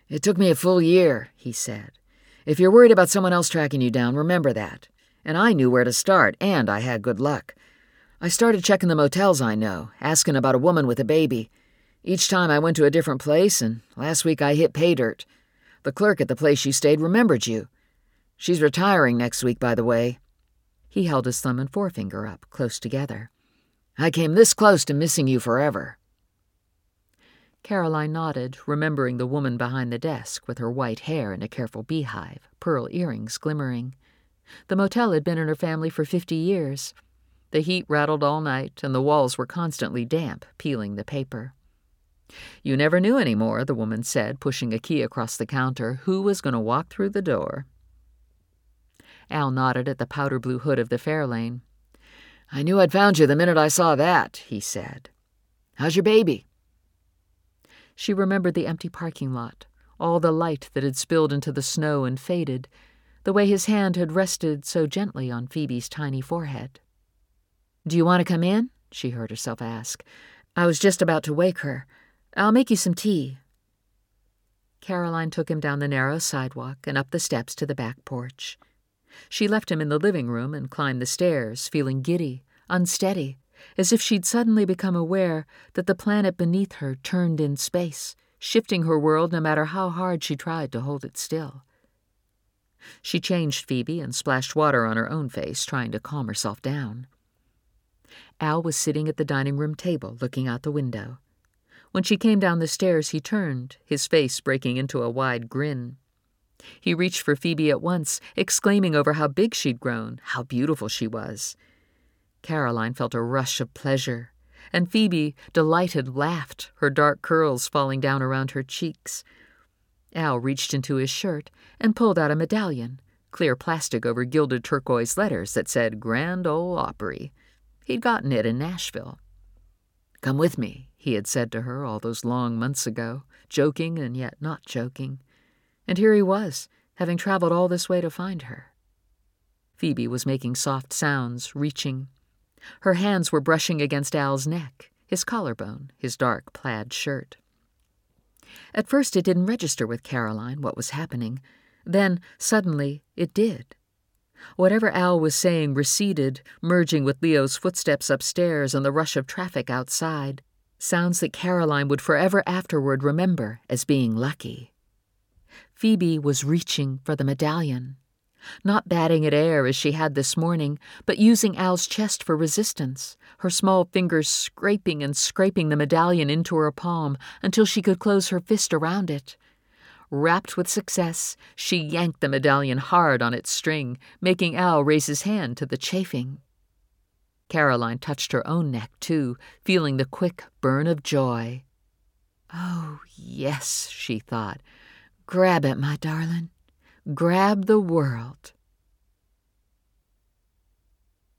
"It took me a full year," he said. "If you're worried about someone else tracking you down, remember that. And I knew where to start, and I had good luck. I started checking the motels I know, asking about a woman with a baby. Each time I went to a different place, and last week I hit pay dirt. The clerk at the place you stayed remembered you. She's retiring next week, by the way." He held his thumb and forefinger up, close together. "I came this close to missing you forever." Caroline nodded, remembering the woman behind the desk with her white hair and a careful beehive, pearl earrings glimmering. The motel had been in her family for 50 years. The heat rattled all night, and the walls were constantly damp, peeling the paper. "You never knew any more," the woman said, pushing a key across the counter, "who was going to walk through the door." Al nodded at the powder blue hood of the Fairlane. "I knew I'd found you the minute I saw that," he said. "How's your baby?" She remembered the empty parking lot, all the light that had spilled into the snow and faded, the way his hand had rested so gently on Phoebe's tiny forehead. "Do you want to come in?" she heard herself ask. "I was just about to wake her. I'll make you some tea." Caroline took him down the narrow sidewalk and up the steps to the back porch. She left him in the living room and climbed the stairs, feeling giddy, unsteady, as if she'd suddenly become aware that the planet beneath her turned in space, shifting her world no matter how hard she tried to hold it still. She changed Phoebe and splashed water on her own face, trying to calm herself down. Al was sitting at the dining room table, looking out the window. When she came down the stairs, he turned, his face breaking into a wide grin. He reached for Phoebe at once, exclaiming over how big she'd grown, how beautiful she was. Caroline felt a rush of pleasure, and Phoebe, delighted, laughed, her dark curls falling down around her cheeks. Al reached into his shirt and pulled out a medallion, clear plastic over gilded turquoise letters that said Grand Ole Opry. He'd gotten it in Nashville. "Come with me," he had said to her all those long months ago, joking and yet not joking. And here he was, having traveled all this way to find her. Phoebe was making soft sounds, reaching. Her hands were brushing against Al's neck, his collarbone, his dark plaid shirt. At first it didn't register with Caroline what was happening. Then, suddenly, it did. Whatever Al was saying receded, merging with Leo's footsteps upstairs and the rush of traffic outside, sounds that Caroline would forever afterward remember as being lucky. Phoebe was reaching for the medallion, not batting at air as she had this morning, but using Al's chest for resistance, her small fingers scraping and scraping the medallion into her palm until she could close her fist around it. Rapt with success, she yanked the medallion hard on its string, making Al raise his hand to the chafing. Caroline touched her own neck, too, feeling the quick burn of joy. "Oh, yes," she thought. "Grab it, my darling. Grab the world."